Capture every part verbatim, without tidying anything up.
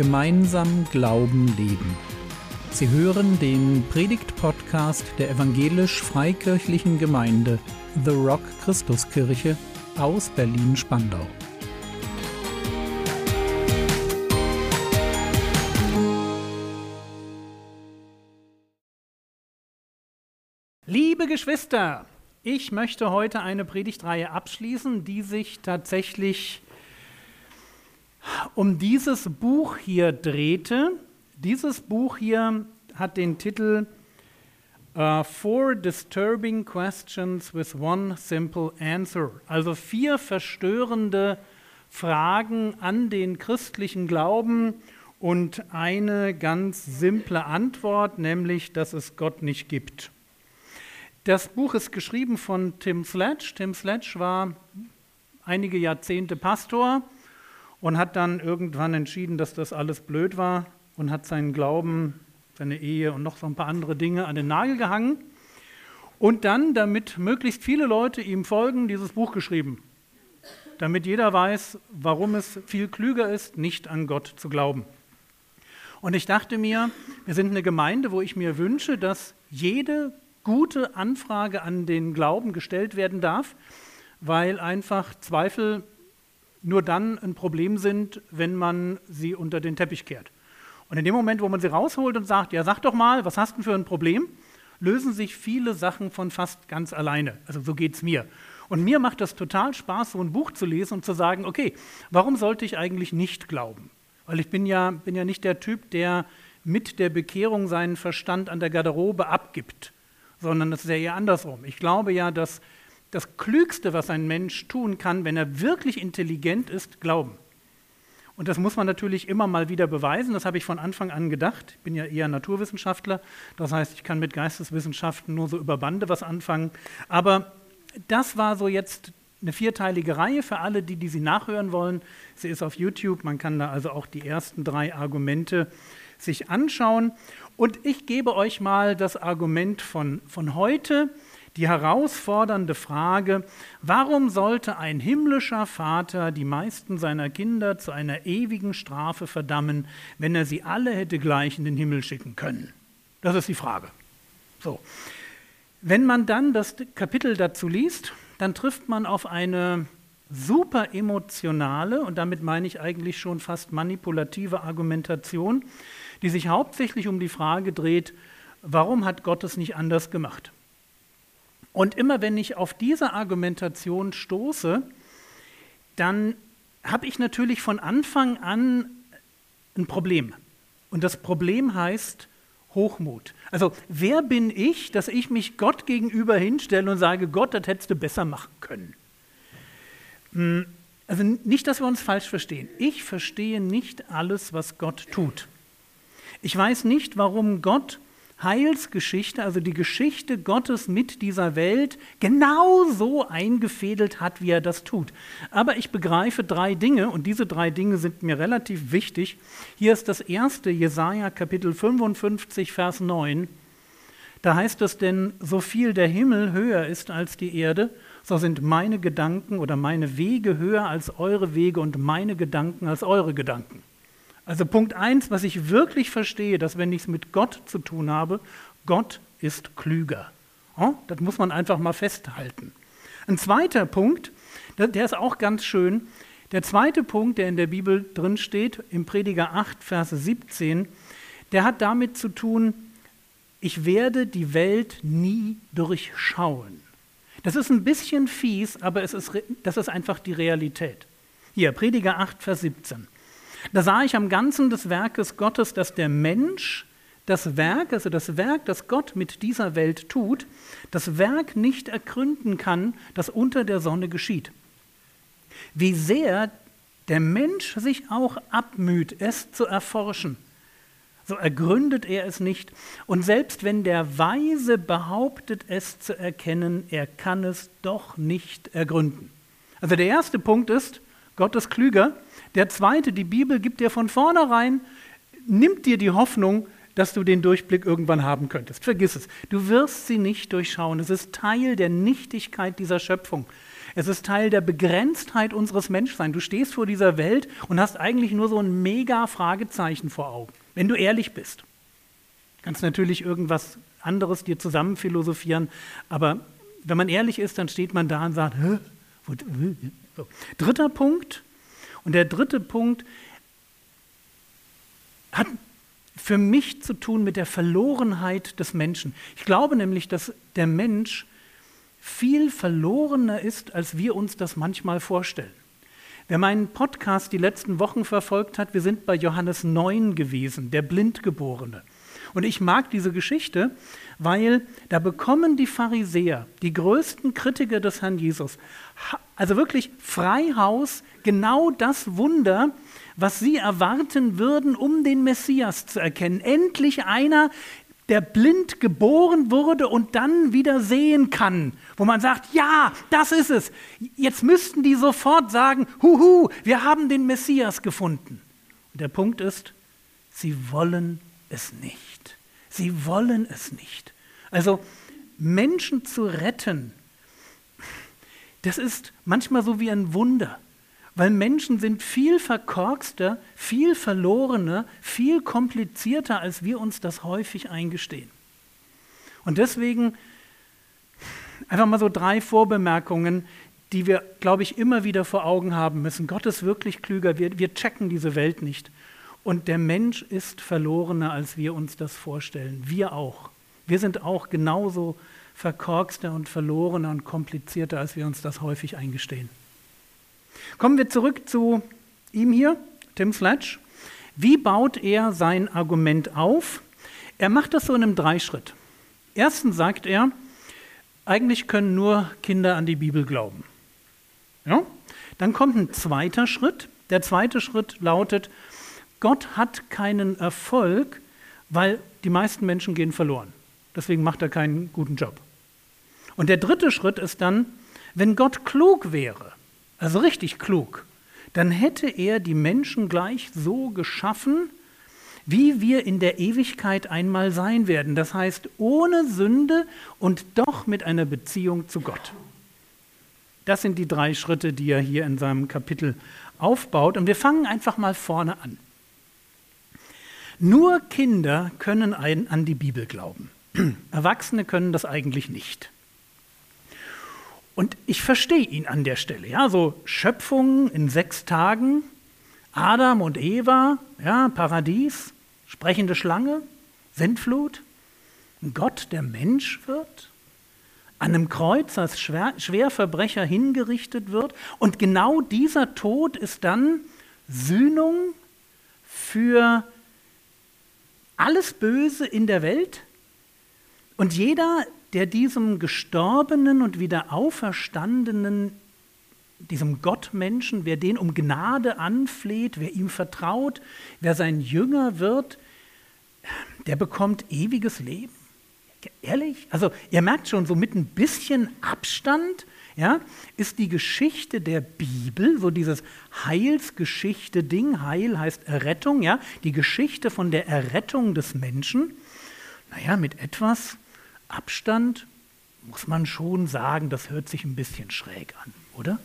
Gemeinsam Glauben leben. Sie hören den Predigt-Podcast der evangelisch-freikirchlichen Gemeinde The Rock Christuskirche aus Berlin-Spandau. Liebe Geschwister, ich möchte heute eine Predigtreihe abschließen, die sich tatsächlich um dieses Buch hier drehte. Dieses Buch hier hat den Titel uh, Four Disturbing Questions with One Simple Answer. Also vier verstörende Fragen an den christlichen Glauben und eine ganz simple Antwort, nämlich, dass es Gott nicht gibt. Das Buch ist geschrieben von Tim Sledge. Tim Sledge war einige Jahrzehnte Pastor und hat dann irgendwann entschieden, dass das alles blöd war und hat seinen Glauben, seine Ehe und noch so ein paar andere Dinge an den Nagel gehangen und dann, damit möglichst viele Leute ihm folgen, dieses Buch geschrieben, damit jeder weiß, warum es viel klüger ist, nicht an Gott zu glauben. Und ich dachte mir, wir sind eine Gemeinde, wo ich mir wünsche, dass jede gute Anfrage an den Glauben gestellt werden darf, weil einfach Zweifel nur dann ein Problem sind, wenn man sie unter den Teppich kehrt. Und in dem Moment, wo man sie rausholt und sagt, ja, sag doch mal, was hast du denn für ein Problem, lösen sich viele Sachen von fast ganz alleine. Also so geht es mir. Und mir macht das total Spaß, so ein Buch zu lesen und zu sagen, okay, warum sollte ich eigentlich nicht glauben? Weil ich bin ja, bin ja nicht der Typ, der mit der Bekehrung seinen Verstand an der Garderobe abgibt, sondern das ist ja eher andersrum. Ich glaube ja, dass das Klügste, was ein Mensch tun kann, wenn er wirklich intelligent ist, glauben. Und das muss man natürlich immer mal wieder beweisen. Das habe ich von Anfang an gedacht. Ich bin ja eher Naturwissenschaftler. Das heißt, ich kann mit Geisteswissenschaften nur so über Bande was anfangen. Aber das war so jetzt eine vierteilige Reihe für alle, die, die sie nachhören wollen. Sie ist auf YouTube. Man kann da also auch die ersten drei Argumente sich anschauen. Und ich gebe euch mal das Argument von, von heute, die herausfordernde Frage, warum sollte ein himmlischer Vater die meisten seiner Kinder zu einer ewigen Strafe verdammen, wenn er sie alle hätte gleich in den Himmel schicken können? Das ist die Frage. So. Wenn man dann das Kapitel dazu liest, dann trifft man auf eine super emotionale, und damit meine ich eigentlich schon fast manipulative Argumentation, die sich hauptsächlich um die Frage dreht, warum hat Gott es nicht anders gemacht? Und immer wenn ich auf diese Argumentation stoße, dann habe ich natürlich von Anfang an ein Problem. Und das Problem heißt Hochmut. Also wer bin ich, dass ich mich Gott gegenüber hinstelle und sage, Gott, das hättest du besser machen können? Also nicht, dass wir uns falsch verstehen. Ich verstehe nicht alles, was Gott tut. Ich weiß nicht, warum Gott Heilsgeschichte, also die Geschichte Gottes mit dieser Welt, genau so eingefädelt hat, wie er das tut. Aber ich begreife drei Dinge und diese drei Dinge sind mir relativ wichtig. Hier ist das erste, Jesaja Kapitel fünfundfünfzig, Vers neun. Da heißt es denn, so viel der Himmel höher ist als die Erde, so sind meine Gedanken oder meine Wege höher als eure Wege und meine Gedanken als eure Gedanken. Also Punkt eins, was ich wirklich verstehe, dass wenn ich es mit Gott zu tun habe, Gott ist klüger. Ja, das muss man einfach mal festhalten. Ein zweiter Punkt, der ist auch ganz schön. Der zweite Punkt, der in der Bibel drin steht, im Prediger acht, Vers siebzehn, der hat damit zu tun, ich werde die Welt nie durchschauen. Das ist ein bisschen fies, aber es ist, das ist einfach die Realität. Hier, Prediger acht, Vers siebzehn. Da sah ich am Ganzen des Werkes Gottes, dass der Mensch das Werk, also das Werk, das Gott mit dieser Welt tut, das Werk nicht ergründen kann, das unter der Sonne geschieht. Wie sehr der Mensch sich auch abmüht, es zu erforschen, so ergründet er es nicht. Und selbst wenn der Weise behauptet, es zu erkennen, er kann es doch nicht ergründen. Also der erste Punkt ist, Gott ist klüger. Der zweite, die Bibel gibt dir von vornherein, nimmt dir die Hoffnung, dass du den Durchblick irgendwann haben könntest. Vergiss es. Du wirst sie nicht durchschauen. Es ist Teil der Nichtigkeit dieser Schöpfung. Es ist Teil der Begrenztheit unseres Menschseins. Du stehst vor dieser Welt und hast eigentlich nur so ein mega Fragezeichen vor Augen, wenn du ehrlich bist. Du kannst natürlich irgendwas anderes dir zusammen philosophieren, aber wenn man ehrlich ist, dann steht man da und sagt, hä? So. Dritter Punkt, und der dritte Punkt hat für mich zu tun mit der Verlorenheit des Menschen. Ich glaube nämlich, dass der Mensch viel verlorener ist, als wir uns das manchmal vorstellen. Wer meinen Podcast die letzten Wochen verfolgt hat, wir sind bei Johannes neun gewesen, der Blindgeborene. Und ich mag diese Geschichte, weil da bekommen die Pharisäer, die größten Kritiker des Herrn Jesus, also wirklich Freihaus, genau das Wunder, was sie erwarten würden, um den Messias zu erkennen. Endlich einer, der blind geboren wurde und dann wieder sehen kann, wo man sagt, ja, das ist es. Jetzt müssten die sofort sagen, huhu, wir haben den Messias gefunden. Und der Punkt ist, sie wollen es nicht. Sie wollen es nicht. Also Menschen zu retten, das ist manchmal so wie ein Wunder, weil Menschen sind viel verkorkster, viel verlorener, viel komplizierter, als wir uns das häufig eingestehen. Und deswegen einfach mal so drei Vorbemerkungen, die wir, glaube ich, immer wieder vor Augen haben müssen. Gott ist wirklich klüger, wir, wir checken diese Welt nicht. Und der Mensch ist verlorener, als wir uns das vorstellen. Wir auch. Wir sind auch genauso verkorkster und verlorener und komplizierter, als wir uns das häufig eingestehen. Kommen wir zurück zu ihm hier, Tim Sledge. Wie baut er sein Argument auf? Er macht das so in einem Dreischritt. Erstens sagt er, eigentlich können nur Kinder an die Bibel glauben. Ja? Dann kommt ein zweiter Schritt. Der zweite Schritt lautet, Gott hat keinen Erfolg, weil die meisten Menschen gehen verloren. Deswegen macht er keinen guten Job. Und der dritte Schritt ist dann, wenn Gott klug wäre, also richtig klug, dann hätte er die Menschen gleich so geschaffen, wie wir in der Ewigkeit einmal sein werden. Das heißt, ohne Sünde und doch mit einer Beziehung zu Gott. Das sind die drei Schritte, die er hier in seinem Kapitel aufbaut. Und wir fangen einfach mal vorne an. Nur Kinder können an die Bibel glauben. Erwachsene können das eigentlich nicht. Und ich verstehe ihn an der Stelle. Ja, so Schöpfung in sechs Tagen, Adam und Eva, ja, Paradies, sprechende Schlange, Sintflut, ein Gott, der Mensch wird, an einem Kreuz als Schwer, Schwerverbrecher hingerichtet wird. Und genau dieser Tod ist dann Sühnung für alles Böse in der Welt. Und jeder, der diesem gestorbenen und wieder auferstandenen, diesem Gottmenschen, wer den um Gnade anfleht, wer ihm vertraut, wer sein Jünger wird, der bekommt ewiges Leben. Ehrlich? Also ihr merkt schon, so mit ein bisschen Abstand, ja, ist die Geschichte der Bibel, so dieses Heilsgeschichte-Ding, Heil heißt Errettung, ja, die Geschichte von der Errettung des Menschen, naja, mit etwas Abstand muss man schon sagen, das hört sich ein bisschen schräg an, oder?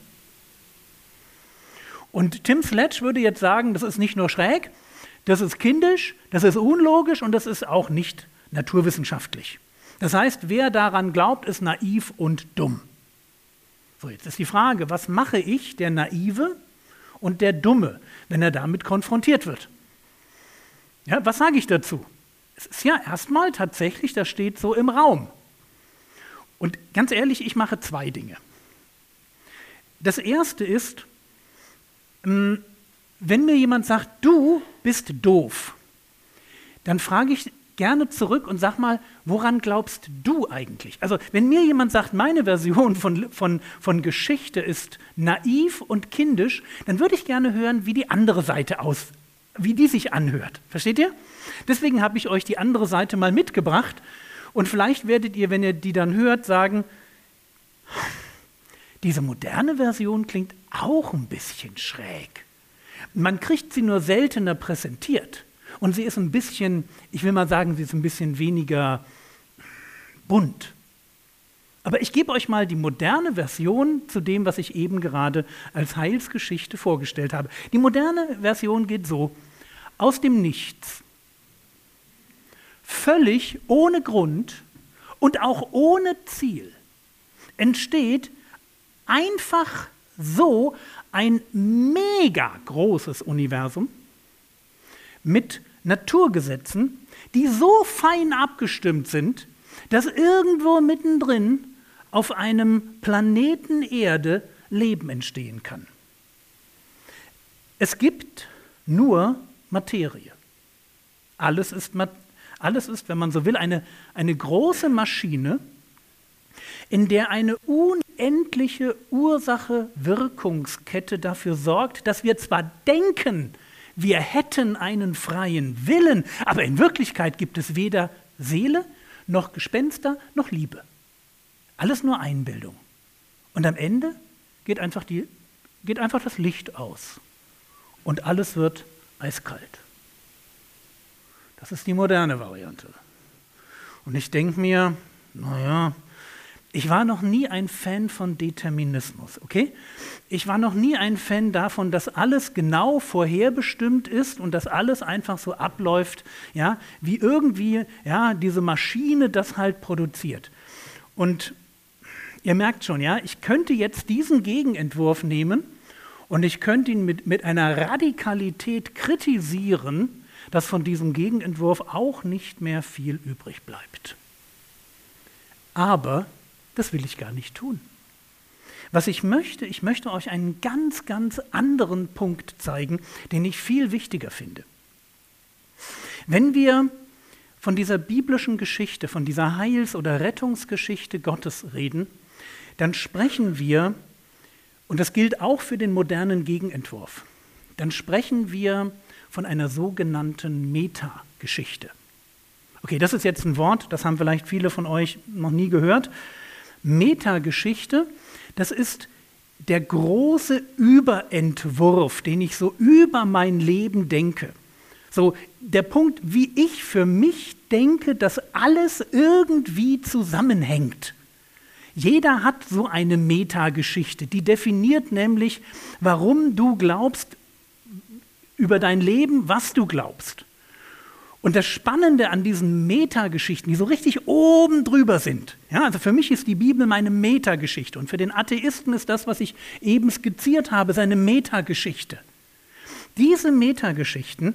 Und Tim Sledge würde jetzt sagen, das ist nicht nur schräg, das ist kindisch, das ist unlogisch und das ist auch nicht naturwissenschaftlich. Das heißt, wer daran glaubt, ist naiv und dumm. So, jetzt ist die Frage, was mache ich, der Naive und der Dumme, wenn er damit konfrontiert wird? Ja, was sage ich dazu? Es ist ja erstmal tatsächlich, das steht so im Raum. Und ganz ehrlich, ich mache zwei Dinge. Das erste ist, wenn mir jemand sagt, du bist doof, dann frage ich gerne zurück und sag mal, woran glaubst du eigentlich? Also wenn mir jemand sagt, meine Version von, von, von Geschichte ist naiv und kindisch, dann würde ich gerne hören, wie die andere Seite aus, wie die sich anhört. Versteht ihr? Deswegen habe ich euch die andere Seite mal mitgebracht und vielleicht werdet ihr, wenn ihr die dann hört, sagen, diese moderne Version klingt auch ein bisschen schräg. Man kriegt sie nur seltener präsentiert. Und sie ist ein bisschen, ich will mal sagen, sie ist ein bisschen weniger bunt. Aber ich gebe euch mal die moderne Version zu dem, was ich eben gerade als Heilsgeschichte vorgestellt habe. Die moderne Version geht so: Aus dem Nichts, völlig ohne Grund und auch ohne Ziel, entsteht einfach so ein mega großes Universum mit Naturgesetzen, die so fein abgestimmt sind, dass irgendwo mittendrin auf einem Planeten Erde Leben entstehen kann. Es gibt nur Materie. Alles ist, alles ist, wenn man so will, eine, eine große Maschine, in der eine unendliche Ursache-Wirkungskette dafür sorgt, dass wir zwar denken, wir hätten einen freien Willen, aber in Wirklichkeit gibt es weder Seele, noch Gespenster, noch Liebe. Alles nur Einbildung. Und am Ende geht einfach, die, geht einfach das Licht aus. Und alles wird eiskalt. Das ist die moderne Variante. Und ich denke mir, naja, ich war noch nie ein Fan von Determinismus, okay? Ich war noch nie ein Fan davon, dass alles genau vorherbestimmt ist und dass alles einfach so abläuft, ja, wie irgendwie ja, diese Maschine das halt produziert. Und ihr merkt schon, ja, ich könnte jetzt diesen Gegenentwurf nehmen und ich könnte ihn mit, mit einer Radikalität kritisieren, dass von diesem Gegenentwurf auch nicht mehr viel übrig bleibt. Aber das will ich gar nicht tun. Was ich möchte, ich möchte euch einen ganz, ganz anderen Punkt zeigen, den ich viel wichtiger finde. Wenn wir von dieser biblischen Geschichte, von dieser Heils- oder Rettungsgeschichte Gottes reden, dann sprechen wir, und das gilt auch für den modernen Gegenentwurf, dann sprechen wir von einer sogenannten Metageschichte. Okay, das ist jetzt ein Wort, das haben vielleicht viele von euch noch nie gehört. Metageschichte, das ist der große Überentwurf, den ich so über mein Leben denke. So der Punkt, wie ich für mich denke, dass alles irgendwie zusammenhängt. Jeder hat so eine Metageschichte, die definiert nämlich, warum du glaubst über dein Leben, was du glaubst. Und das Spannende an diesen Metageschichten, die so richtig oben drüber sind, ja, also für mich ist die Bibel meine Metageschichte und für den Atheisten ist das, was ich eben skizziert habe, seine Metageschichte. Diese Metageschichten,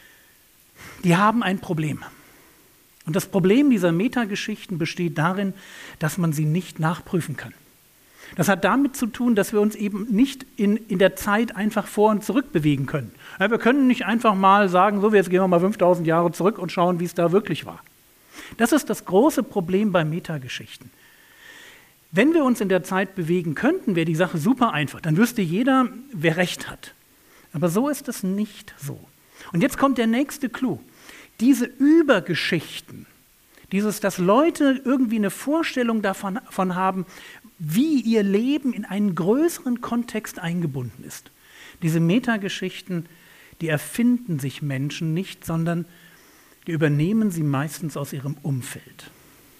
die haben ein Problem. Und das Problem dieser Metageschichten besteht darin, dass man sie nicht nachprüfen kann. Das hat damit zu tun, dass wir uns eben nicht in, in der Zeit einfach vor und zurück bewegen können. Ja, wir können nicht einfach mal sagen, so, jetzt gehen wir mal fünftausend Jahre zurück und schauen, wie es da wirklich war. Das ist das große Problem bei Metageschichten. Wenn wir uns in der Zeit bewegen könnten, wäre die Sache super einfach. Dann wüsste jeder, wer recht hat. Aber so ist es nicht so. Und jetzt kommt der nächste Clou. Diese Übergeschichten, dieses, dass Leute irgendwie eine Vorstellung davon, davon haben, wie ihr Leben in einen größeren Kontext eingebunden ist. Diese Metageschichten, die erfinden sich Menschen nicht, sondern die übernehmen sie meistens aus ihrem Umfeld.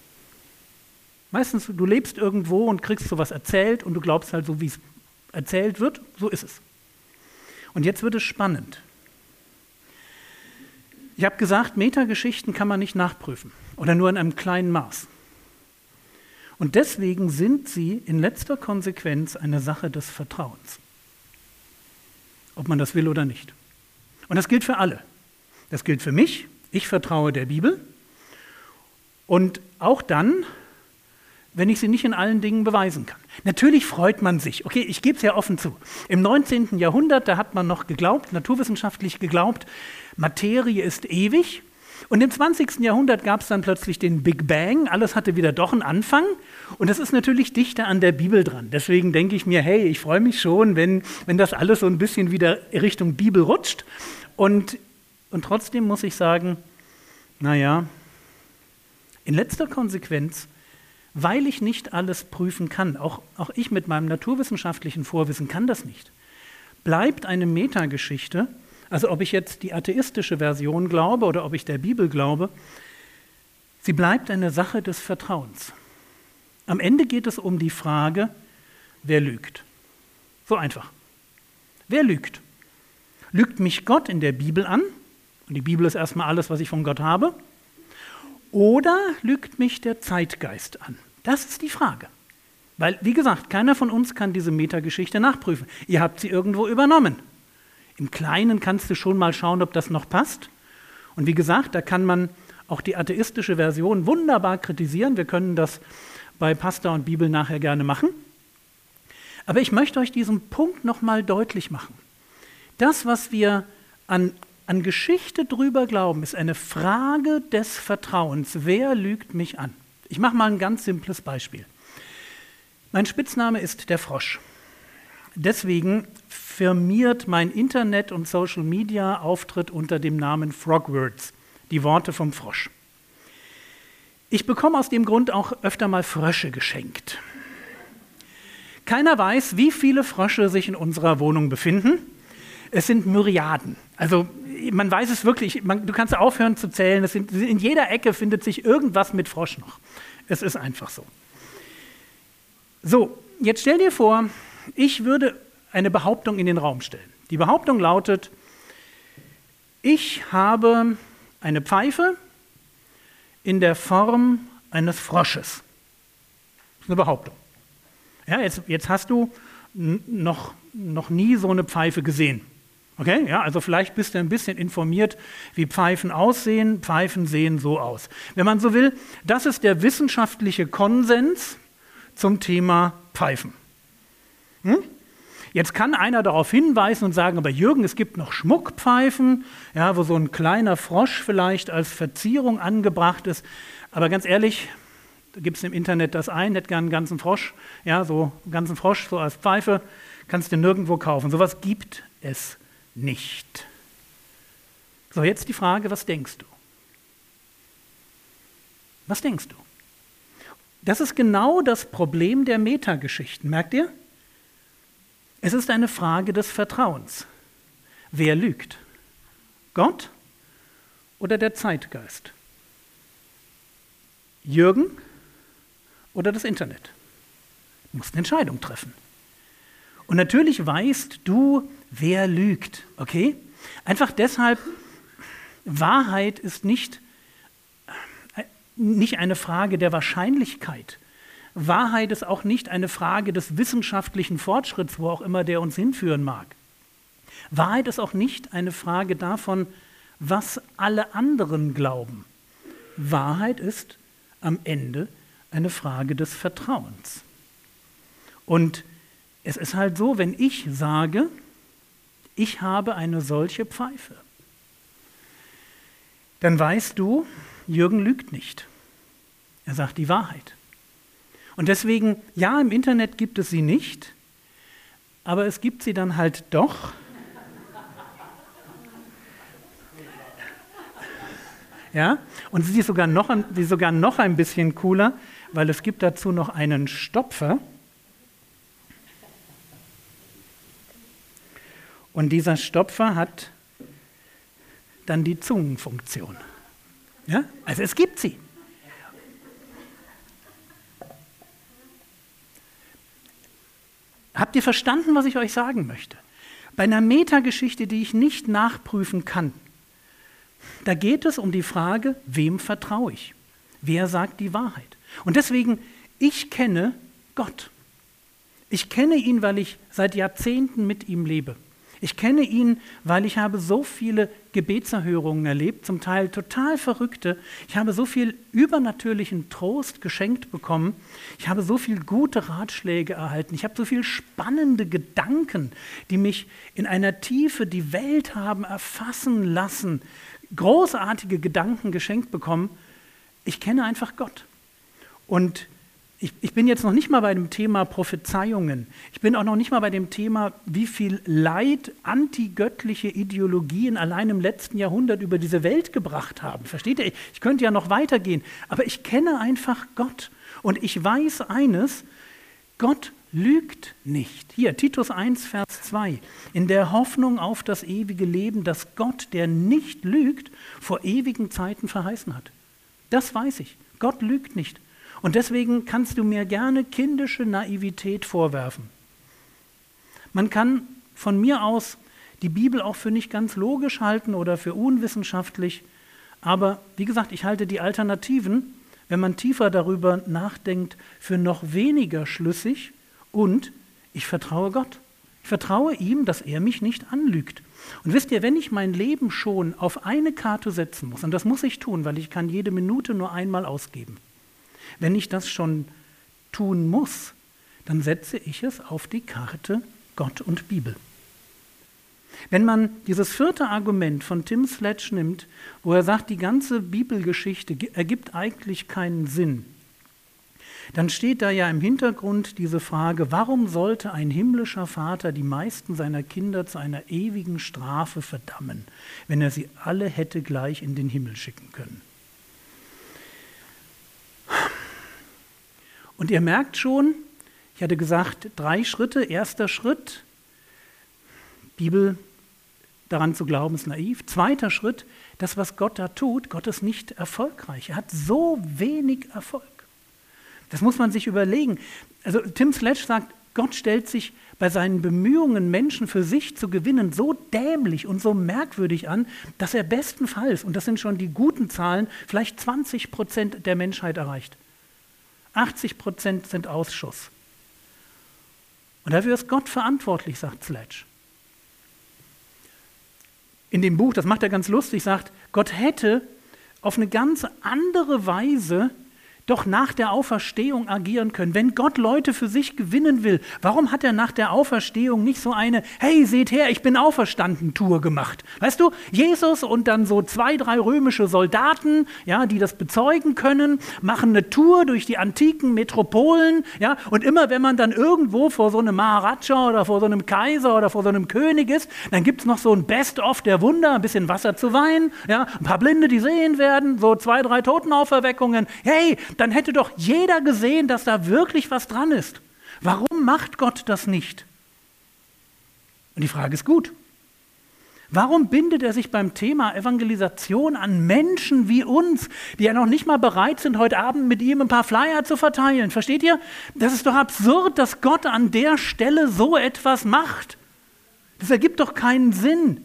Meistens, du lebst irgendwo und kriegst sowas erzählt und du glaubst halt so, wie es erzählt wird, so ist es. Und jetzt wird es spannend. Ich habe gesagt, Metageschichten kann man nicht nachprüfen oder nur in einem kleinen Maß. Und deswegen sind sie in letzter Konsequenz eine Sache des Vertrauens. Ob man das will oder nicht. Und das gilt für alle. Das gilt für mich. Ich vertraue der Bibel. Und auch dann, wenn ich sie nicht in allen Dingen beweisen kann. Natürlich freut man sich. Okay, ich gebe es ja offen zu. Im neunzehnten Jahrhundert, da hat man noch geglaubt, naturwissenschaftlich geglaubt, Materie ist ewig. Und im zwanzigsten Jahrhundert gab es dann plötzlich den Big Bang, alles hatte wieder doch einen Anfang und das ist natürlich dichter an der Bibel dran. Deswegen denke ich mir, hey, ich freue mich schon, wenn, wenn das alles so ein bisschen wieder Richtung Bibel rutscht. Und, und trotzdem muss ich sagen, naja, in letzter Konsequenz, weil ich nicht alles prüfen kann, auch, auch ich mit meinem naturwissenschaftlichen Vorwissen kann das nicht, bleibt eine Metageschichte. Also ob ich jetzt die atheistische Version glaube oder ob ich der Bibel glaube, sie bleibt eine Sache des Vertrauens. Am Ende geht es um die Frage, wer lügt. So einfach. Wer lügt? Lügt mich Gott in der Bibel an? Und die Bibel ist erstmal alles, was ich von Gott habe. Oder lügt mich der Zeitgeist an? Das ist die Frage. Weil, wie gesagt, keiner von uns kann diese Metageschichte nachprüfen. Ihr habt sie irgendwo übernommen. Im Kleinen kannst du schon mal schauen, ob das noch passt. Und wie gesagt, da kann man auch die atheistische Version wunderbar kritisieren. Wir können das bei Pasta und Bibel nachher gerne machen. Aber ich möchte euch diesen Punkt nochmal deutlich machen. Das, was wir an, an Geschichte drüber glauben, ist eine Frage des Vertrauens. Wer lügt mich an? Ich mache mal ein ganz simples Beispiel. Mein Spitzname ist der Frosch. Deswegen firmiert mein Internet- und Social-Media-Auftritt unter dem Namen Frogwords, die Worte vom Frosch. Ich bekomme aus dem Grund auch öfter mal Frösche geschenkt. Keiner weiß, wie viele Frösche sich in unserer Wohnung befinden. Es sind Myriaden. Also man weiß es wirklich, man, du kannst aufhören zu zählen. Es sind, in jeder Ecke findet sich irgendwas mit Frosch noch. Es ist einfach so. So, jetzt stell dir vor, ich würde eine Behauptung in den Raum stellen. Die Behauptung lautet, ich habe eine Pfeife in der Form eines Frosches. Das ist eine Behauptung. Ja, jetzt, jetzt hast du n- noch, noch nie so eine Pfeife gesehen. Okay? Ja, also vielleicht bist du ein bisschen informiert, wie Pfeifen aussehen. Pfeifen sehen so aus. Wenn man so will, das ist der wissenschaftliche Konsens zum Thema Pfeifen. Hm? Jetzt kann einer darauf hinweisen und sagen, aber Jürgen, es gibt noch Schmuckpfeifen, ja, wo so ein kleiner Frosch vielleicht als Verzierung angebracht ist. Aber ganz ehrlich, da gibt es im Internet das ein, hätte gern einen ganzen Frosch, ja, so einen ganzen Frosch so als Pfeife, kannst du nirgendwo kaufen. Sowas gibt es nicht. So, jetzt die Frage, was denkst du? Was denkst du? Das ist genau das Problem der Metageschichten, merkt ihr? Es ist eine Frage des Vertrauens. Wer lügt? Gott oder der Zeitgeist? Jürgen oder das Internet? Du musst eine Entscheidung treffen. Und natürlich weißt du, wer lügt, okay? Einfach deshalb, Wahrheit ist nicht, nicht eine Frage der Wahrscheinlichkeit. Wahrheit ist auch nicht eine Frage des wissenschaftlichen Fortschritts, wo auch immer der uns hinführen mag. Wahrheit ist auch nicht eine Frage davon, was alle anderen glauben. Wahrheit ist am Ende eine Frage des Vertrauens. Und es ist halt so, wenn ich sage, ich habe eine solche Pfeife, dann weißt du, Jürgen lügt nicht. Er sagt die Wahrheit. Und deswegen, ja, im Internet gibt es sie nicht, aber es gibt sie dann halt doch. Ja, und sie ist sogar noch, sie ist sogar noch ein bisschen cooler, weil es gibt dazu noch einen Stopfer. Und dieser Stopfer hat dann die Zungenfunktion. Ja? Also es gibt sie. Habt ihr verstanden, was ich euch sagen möchte? Bei einer Metageschichte, die ich nicht nachprüfen kann, da geht es um die Frage, wem vertraue ich? Wer sagt die Wahrheit? Und deswegen, ich kenne Gott. Ich kenne ihn, weil ich seit Jahrzehnten mit ihm lebe. Ich kenne ihn, weil ich habe so viele Gebetserhörungen erlebt, zum Teil total verrückte. Ich habe so viel übernatürlichen Trost geschenkt bekommen. Ich habe so viele gute Ratschläge erhalten. Ich habe so viele spannende Gedanken, die mich in einer Tiefe die Welt haben erfassen lassen. Großartige Gedanken geschenkt bekommen. Ich kenne einfach Gott. Und Ich, ich bin jetzt noch nicht mal bei dem Thema Prophezeiungen. Ich bin auch noch nicht mal bei dem Thema, wie viel Leid antigöttliche Ideologien allein im letzten Jahrhundert über diese Welt gebracht haben. Versteht ihr? Ich könnte ja noch weitergehen. Aber ich kenne einfach Gott. Und ich weiß eines, Gott lügt nicht. Hier, Titus eins, Vers zwei. In der Hoffnung auf das ewige Leben, das Gott, der nicht lügt, vor ewigen Zeiten verheißen hat. Das weiß ich. Gott lügt nicht. Und deswegen kannst du mir gerne kindische Naivität vorwerfen. Man kann von mir aus die Bibel auch für nicht ganz logisch halten oder für unwissenschaftlich. Aber wie gesagt, ich halte die Alternativen, wenn man tiefer darüber nachdenkt, für noch weniger schlüssig. Und ich vertraue Gott. Ich vertraue ihm, dass er mich nicht anlügt. Und wisst ihr, wenn ich mein Leben schon auf eine Karte setzen muss, und das muss ich tun, weil ich kann jede Minute nur einmal ausgeben, wenn ich das schon tun muss, dann setze ich es auf die Karte Gott und Bibel. Wenn man dieses vierte Argument von Tim Sledge nimmt, wo er sagt, die ganze Bibelgeschichte ergibt eigentlich keinen Sinn, dann steht da ja im Hintergrund diese Frage, warum sollte ein himmlischer Vater die meisten seiner Kinder zu einer ewigen Strafe verdammen, wenn er sie alle hätte gleich in den Himmel schicken können? Und ihr merkt schon, ich hatte gesagt, drei Schritte. Erster Schritt, Bibel daran zu glauben, ist naiv. Zweiter Schritt, das, was Gott da tut, Gott ist nicht erfolgreich. Er hat so wenig Erfolg. Das muss man sich überlegen. Also Tim Sledge sagt, Gott stellt sich bei seinen Bemühungen, Menschen für sich zu gewinnen, so dämlich und so merkwürdig an, dass er bestenfalls, und das sind schon die guten Zahlen, vielleicht zwanzig Prozent der Menschheit erreicht. achtzig Prozent sind Ausschuss. Und dafür ist Gott verantwortlich, sagt Sledge. In dem Buch, das macht er ganz lustig, sagt, Gott hätte auf eine ganz andere Weise doch nach der Auferstehung agieren können. Wenn Gott Leute für sich gewinnen will, warum hat er nach der Auferstehung nicht so eine, hey, seht her, ich bin auferstanden, Tour gemacht? Weißt du, Jesus und dann so zwei, drei römische Soldaten, ja, die das bezeugen können, machen eine Tour durch die antiken Metropolen, ja, und immer wenn man dann irgendwo vor so einem Maharaja oder vor so einem Kaiser oder vor so einem König ist, dann gibt es noch so ein Best-of der Wunder, ein bisschen Wasser zu Wein, ja, ein paar Blinde, die sehen werden, so zwei, drei Totenauferweckungen. Hey, dann hätte doch jeder gesehen, dass da wirklich was dran ist. Warum macht Gott das nicht? Und die Frage ist gut. Warum bindet er sich beim Thema Evangelisation an Menschen wie uns, die ja noch nicht mal bereit sind, heute Abend mit ihm ein paar Flyer zu verteilen? Versteht ihr? Das ist doch absurd, dass Gott an der Stelle so etwas macht. Das ergibt doch keinen Sinn.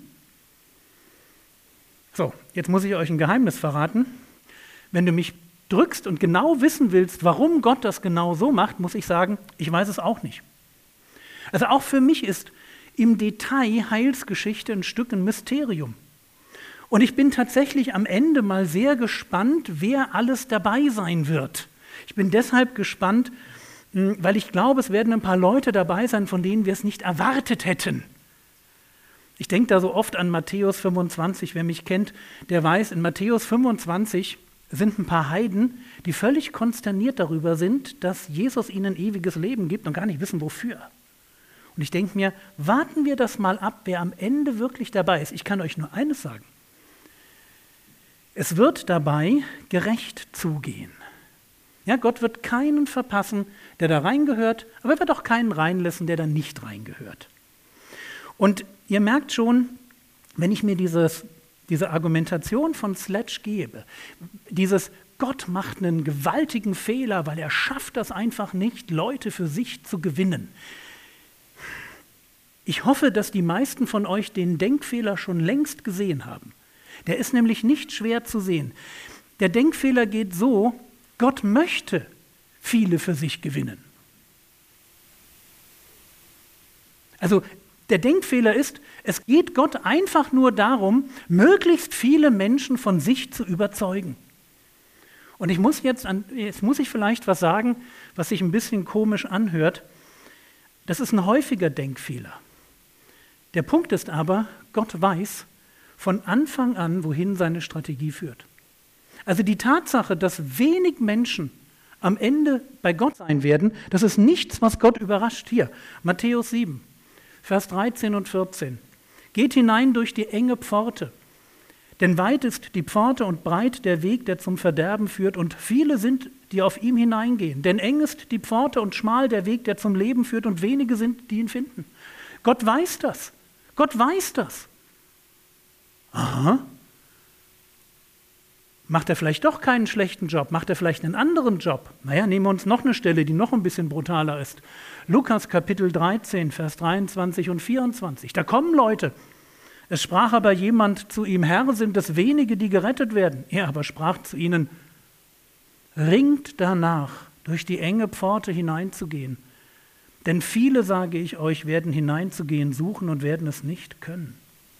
So, jetzt muss ich euch ein Geheimnis verraten. Wenn du mich drückst und genau wissen willst, warum Gott das genau so macht, muss ich sagen, ich weiß es auch nicht. Also auch für mich ist im Detail Heilsgeschichte ein Stück ein Mysterium. Und ich bin tatsächlich am Ende mal sehr gespannt, wer alles dabei sein wird. Ich bin deshalb gespannt, weil ich glaube, es werden ein paar Leute dabei sein, von denen wir es nicht erwartet hätten. Ich denke da so oft an Matthäus fünfundzwanzig. Wer mich kennt, der weiß, in Matthäus fünfundzwanzig sind ein paar Heiden, die völlig konsterniert darüber sind, dass Jesus ihnen ewiges Leben gibt und gar nicht wissen, wofür. Und ich denke mir, warten wir das mal ab, wer am Ende wirklich dabei ist. Ich kann euch nur eines sagen. Es wird dabei gerecht zugehen. Ja, Gott wird keinen verpassen, der da reingehört, aber er wird auch keinen reinlassen, der da nicht reingehört. Und ihr merkt schon, wenn ich mir dieses diese Argumentation von Sledge gebe, dieses Gott macht einen gewaltigen Fehler, weil er schafft das einfach nicht, Leute für sich zu gewinnen. Ich hoffe, dass die meisten von euch den Denkfehler schon längst gesehen haben. Der ist nämlich nicht schwer zu sehen. Der Denkfehler geht so, Gott möchte viele für sich gewinnen. Also der Denkfehler ist, es geht Gott einfach nur darum, möglichst viele Menschen von sich zu überzeugen. Und ich muss jetzt, an, jetzt muss ich vielleicht was sagen, was sich ein bisschen komisch anhört. Das ist ein häufiger Denkfehler. Der Punkt ist aber, Gott weiß von Anfang an, wohin seine Strategie führt. Also die Tatsache, dass wenig Menschen am Ende bei Gott sein werden, das ist nichts, was Gott überrascht. Hier, Matthäus sieben. Vers dreizehn und vierzehn. Geht hinein durch die enge Pforte, denn weit ist die Pforte und breit der Weg, der zum Verderben führt, und viele sind, die auf ihm hineingehen. Denn eng ist die Pforte und schmal der Weg, der zum Leben führt, und wenige sind, die ihn finden. Gott weiß das. Gott weiß das. Aha. Macht er vielleicht doch keinen schlechten Job? Macht er vielleicht einen anderen Job? Naja, nehmen wir uns noch eine Stelle, die noch ein bisschen brutaler ist. Lukas Kapitel dreizehn, Vers dreiundzwanzig und vierundzwanzig. Da kommen Leute. Es sprach aber jemand zu ihm: Herr, sind es wenige, die gerettet werden? Er aber sprach zu ihnen: Ringt danach, durch die enge Pforte hineinzugehen. Denn viele, sage ich euch, werden hineinzugehen suchen und werden es nicht können.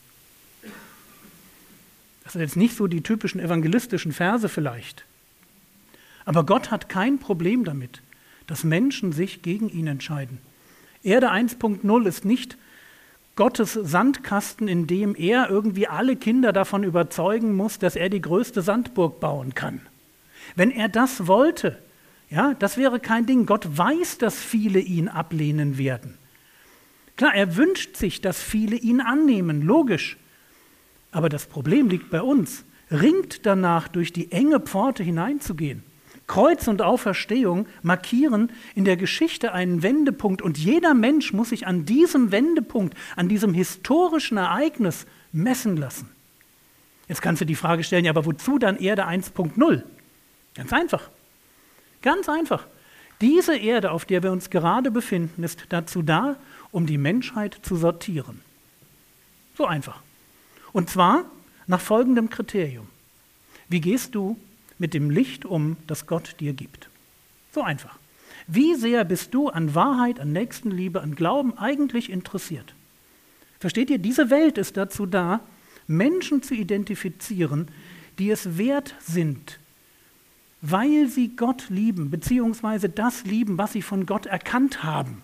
Das sind jetzt nicht so die typischen evangelistischen Verse vielleicht. Aber Gott hat kein Problem damit, dass Menschen sich gegen ihn entscheiden. Erde eins Punkt null ist nicht Gottes Sandkasten, in dem er irgendwie alle Kinder davon überzeugen muss, dass er die größte Sandburg bauen kann. Wenn er das wollte, ja, das wäre kein Ding. Gott weiß, dass viele ihn ablehnen werden. Klar, er wünscht sich, dass viele ihn annehmen, logisch. Aber das Problem liegt bei uns. Ringt danach, durch die enge Pforte hineinzugehen. Kreuz und Auferstehung markieren in der Geschichte einen Wendepunkt und jeder Mensch muss sich an diesem Wendepunkt, an diesem historischen Ereignis messen lassen. Jetzt kannst du die Frage stellen, ja, aber wozu dann Erde eins Punkt null? Ganz einfach. Ganz einfach. Diese Erde, auf der wir uns gerade befinden, ist dazu da, um die Menschheit zu sortieren. So einfach. Und zwar nach folgendem Kriterium. Wie gehst du mit dem Licht um, das Gott dir gibt? So einfach. Wie sehr bist du an Wahrheit, an Nächstenliebe, an Glauben eigentlich interessiert? Versteht ihr, diese Welt ist dazu da, Menschen zu identifizieren, die es wert sind, weil sie Gott lieben, beziehungsweise das lieben, was sie von Gott erkannt haben.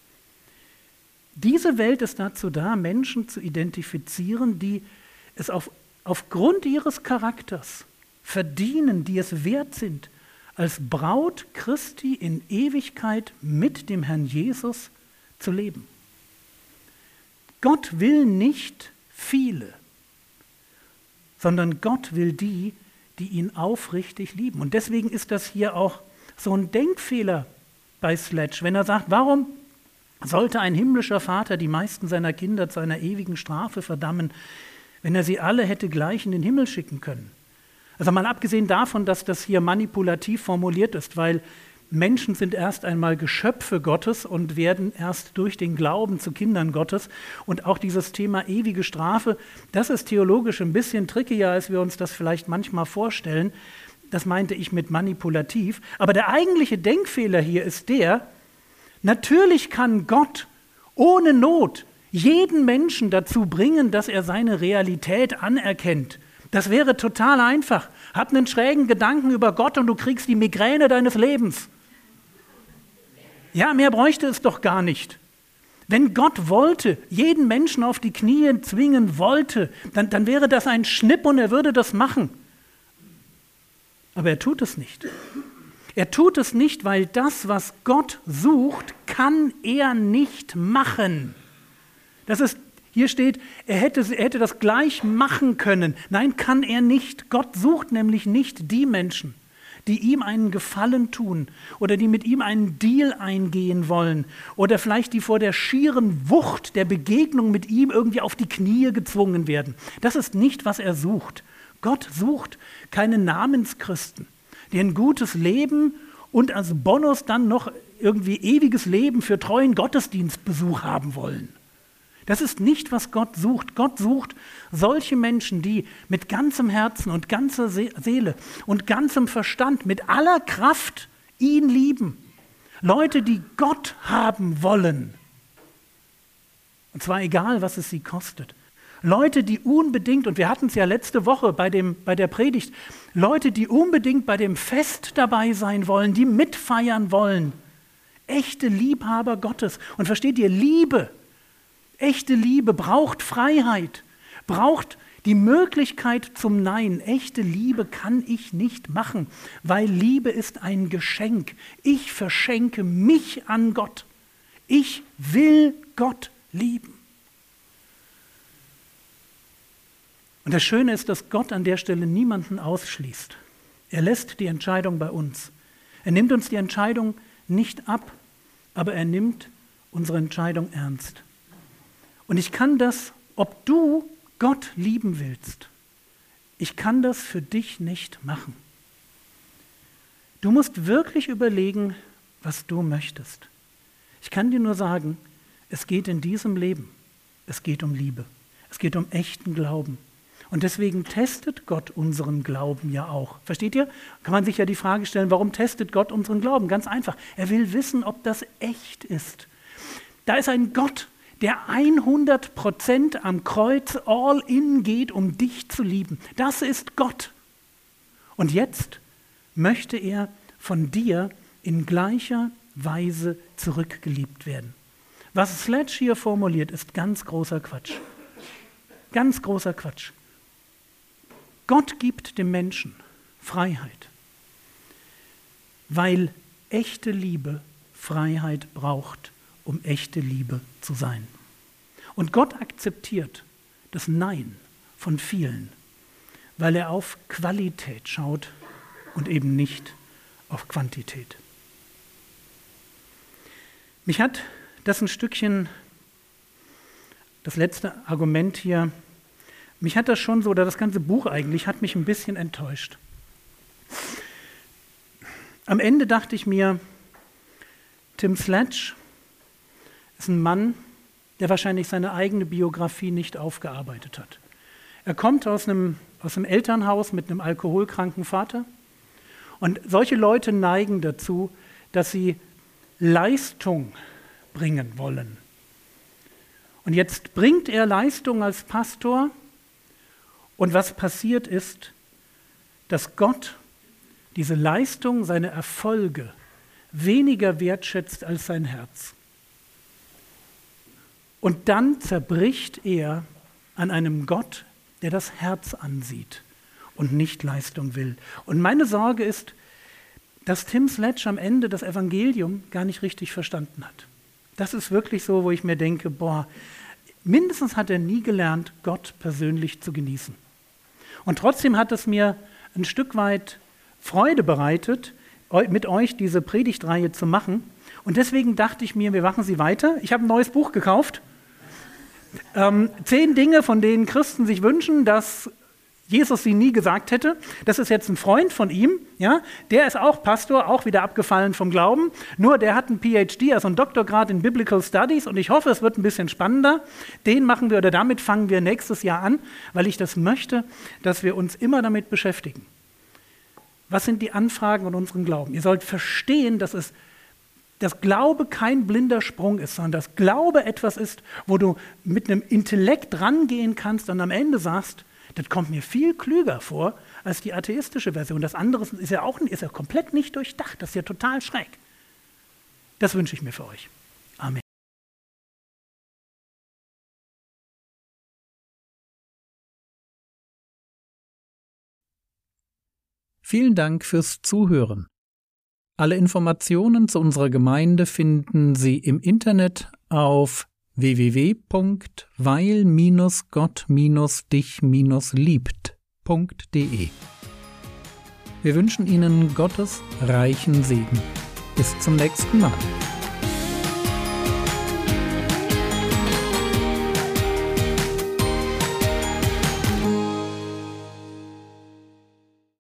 Diese Welt ist dazu da, Menschen zu identifizieren, die es auf, aufgrund ihres Charakters verdienen, die es wert sind, als Braut Christi in Ewigkeit mit dem Herrn Jesus zu leben. Gott will nicht viele, sondern Gott will die, die ihn aufrichtig lieben. Und deswegen ist das hier auch so ein Denkfehler bei Sledge, wenn er sagt, warum sollte ein himmlischer Vater die meisten seiner Kinder zu einer ewigen Strafe verdammen, wenn er sie alle hätte gleich in den Himmel schicken können? Also mal abgesehen davon, dass das hier manipulativ formuliert ist, weil Menschen sind erst einmal Geschöpfe Gottes und werden erst durch den Glauben zu Kindern Gottes. Und auch dieses Thema ewige Strafe, das ist theologisch ein bisschen trickier, als wir uns das vielleicht manchmal vorstellen. Das meinte ich mit manipulativ. Aber der eigentliche Denkfehler hier ist der, natürlich kann Gott ohne Not jeden Menschen dazu bringen, dass er seine Realität anerkennt. Das wäre total einfach. Hab einen schrägen Gedanken über Gott und du kriegst die Migräne deines Lebens. Ja, mehr bräuchte es doch gar nicht. Wenn Gott wollte, jeden Menschen auf die Knie zwingen wollte, dann, dann wäre das ein Schnipp und er würde das machen. Aber er tut es nicht. Er tut es nicht, weil das, was Gott sucht, kann er nicht machen. Das ist, hier steht, er hätte, er hätte das gleich machen können. Nein, kann er nicht. Gott sucht nämlich nicht die Menschen, die ihm einen Gefallen tun oder die mit ihm einen Deal eingehen wollen oder vielleicht die vor der schieren Wucht der Begegnung mit ihm irgendwie auf die Knie gezwungen werden. Das ist nicht, was er sucht. Gott sucht keine Namenschristen, die ein gutes Leben und als Bonus dann noch irgendwie ewiges Leben für treuen Gottesdienstbesuch haben wollen. Das ist nicht, was Gott sucht. Gott sucht solche Menschen, die mit ganzem Herzen und ganzer Seele und ganzem Verstand, mit aller Kraft ihn lieben. Leute, die Gott haben wollen. Und zwar egal, was es sie kostet. Leute, die unbedingt, und wir hatten es ja letzte Woche bei, dem, bei der Predigt, Leute, die unbedingt bei dem Fest dabei sein wollen, die mitfeiern wollen. Echte Liebhaber Gottes. Und versteht ihr, Liebe, echte Liebe braucht Freiheit, braucht die Möglichkeit zum Nein. Echte Liebe kann ich nicht machen, weil Liebe ist ein Geschenk. Ich verschenke mich an Gott. Ich will Gott lieben. Und das Schöne ist, dass Gott an der Stelle niemanden ausschließt. Er lässt die Entscheidung bei uns. Er nimmt uns die Entscheidung nicht ab, aber er nimmt unsere Entscheidung ernst. Und ich kann das, ob du Gott lieben willst, ich kann das für dich nicht machen. Du musst wirklich überlegen, was du möchtest. Ich kann dir nur sagen, es geht in diesem Leben, es geht um Liebe, es geht um echten Glauben. Und deswegen testet Gott unseren Glauben ja auch. Versteht ihr? Kann man sich ja die Frage stellen, warum testet Gott unseren Glauben? Ganz einfach. Er will wissen, ob das echt ist. Da ist ein Gott, der hundert Prozent am Kreuz all in geht, um dich zu lieben. Das ist Gott. Und jetzt möchte er von dir in gleicher Weise zurückgeliebt werden. Was Sledge hier formuliert, ist ganz großer Quatsch. Ganz großer Quatsch. Gott gibt dem Menschen Freiheit, weil echte Liebe Freiheit braucht, um echte Liebe zu sein. Und Gott akzeptiert das Nein von vielen, weil er auf Qualität schaut und eben nicht auf Quantität. Mich hat das ein Stückchen, das letzte Argument hier, mich hat das schon so, oder das ganze Buch eigentlich, hat mich ein bisschen enttäuscht. Am Ende dachte ich mir, Tim Sledge ist ein Mann, der wahrscheinlich seine eigene Biografie nicht aufgearbeitet hat. Er kommt aus einem, aus einem Elternhaus mit einem alkoholkranken Vater. Und solche Leute neigen dazu, dass sie Leistung bringen wollen. Und jetzt bringt er Leistung als Pastor. Und was passiert ist, dass Gott diese Leistung, seine Erfolge weniger wertschätzt als sein Herz. Und dann zerbricht er an einem Gott, der das Herz ansieht und nicht Leistung will. Und meine Sorge ist, dass Tim Sledge am Ende das Evangelium gar nicht richtig verstanden hat. Das ist wirklich so, wo ich mir denke, boah, mindestens hat er nie gelernt, Gott persönlich zu genießen. Und trotzdem hat es mir ein Stück weit Freude bereitet, mit euch diese Predigtreihe zu machen. Und deswegen dachte ich mir, wir machen sie weiter. Ich habe ein neues Buch gekauft. Ähm, zehn Dinge, von denen Christen sich wünschen, dass Jesus sie nie gesagt hätte. Das ist jetzt ein Freund von ihm, ja, der ist auch Pastor, auch wieder abgefallen vom Glauben, nur der hat einen P H D, also einen Doktorgrad in Biblical Studies und ich hoffe, es wird ein bisschen spannender. Den machen wir oder damit fangen wir nächstes Jahr an, weil ich das möchte, dass wir uns immer damit beschäftigen. Was sind die Anfragen an unseren Glauben? Ihr sollt verstehen, dass es dass Glaube kein blinder Sprung ist, sondern dass Glaube etwas ist, wo du mit einem Intellekt rangehen kannst und am Ende sagst, das kommt mir viel klüger vor als die atheistische Version. Das andere ist ja auch ist ja komplett nicht durchdacht. Das ist ja total schräg. Das wünsche ich mir für euch. Amen. Vielen Dank fürs Zuhören. Alle Informationen zu unserer Gemeinde finden Sie im Internet auf w w w punkt weil Gott dich liebt punkt d e. Wir wünschen Ihnen Gottes reichen Segen. Bis zum nächsten Mal.